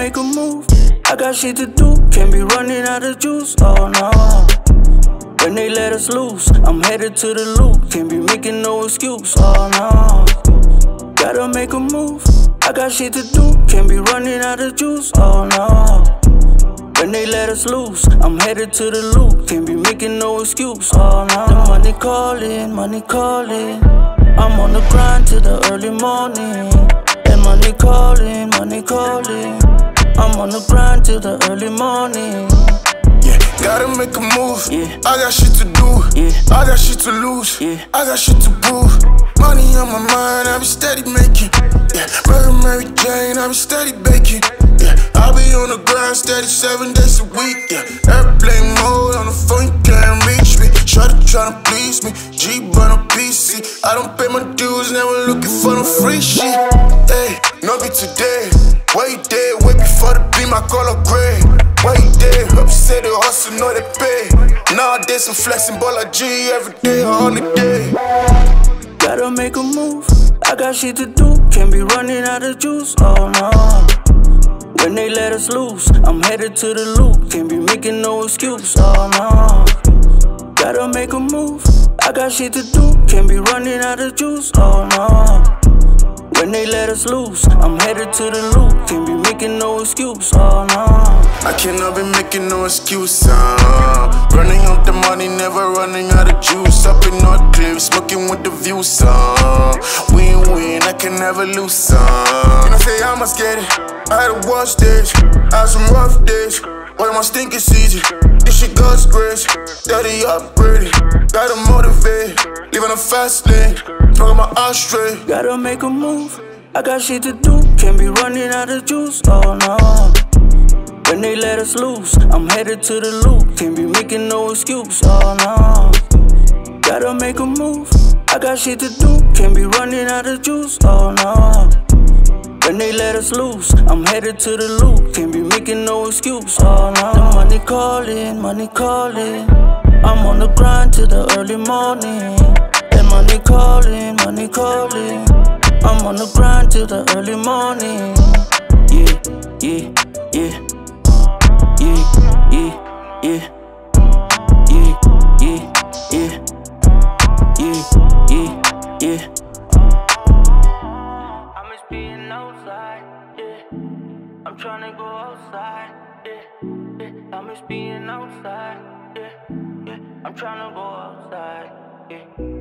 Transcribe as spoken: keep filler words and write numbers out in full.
make a move. I got shit to do, can't be running out of juice, oh no. When they let us loose, I'm headed to the loop. Can't be making no excuse, oh no. Gotta make a move, I got shit to do, can't be running out of juice, oh no. When they let us loose, I'm headed to the loop. Can't be making no excuse, oh no. The money calling, money calling. I'm on the grind till the early morning. And money calling, money calling. I'm on the grind till the early morning. Yeah, gotta make a move. Yeah. I got shit to do. Yeah. I got shit to lose. Yeah. I got shit to prove. Money on my mind, I be steady making. Yeah, Mary Mary Jane, I be steady baking. Yeah, I be on the grind steady seven days a week. Yeah, airplane mode on the phone, you can't reach me. Shawty tryna please me, G burn on P C. I don't pay my dues, never looking for no free shit. Hey, no be today. Why you dead? Way before the beam, I call her gray. Why you dead? Hope you say the hustle, know they pay. Nowadays I'm flexing ball like G every day, on the day. Gotta make a move, I got shit to do, can't be running out of juice, oh no. When they let us loose, I'm headed to the loop. Can't be making no excuse, oh no. Gotta make a move, I got shit to do, can't be running out of juice, oh no. When they let us loose, I'm headed to the loop. Can't be making no excuse, oh no. I cannot be making no excuse, uh. Running out the money, never running out of juice. Up in North Cliff, smoking with the views, uh. Win-win, I can never lose, uh. You know, say I must get it. I had a watch days, I had some rough days. One of my stinking season, this shit God's grace. Daddy upgraded, gotta motivate. Living a fast lane, smoking my eyes straight. Gotta make a move, I got shit to do, can't be running out of juice, oh no. When they let us loose, I'm headed to the loop. Can't be making no excuse, oh no. Gotta make a move, I got shit to do, can't be running out of juice, oh no. When they let us loose, I'm headed to the loop. Can't be making no excuse, oh no. The money calling, money calling. I'm on the grind till the early morning. And money calling, money calling. I'm on the grind till the early morning. Yeah, yeah, yeah. Yeah, yeah, yeah. Yeah, yeah, yeah. Yeah, yeah, yeah. I miss being outside, yeah. I'm tryna go outside, yeah, yeah. I miss being outside, yeah, yeah. I'm tryna go outside, yeah.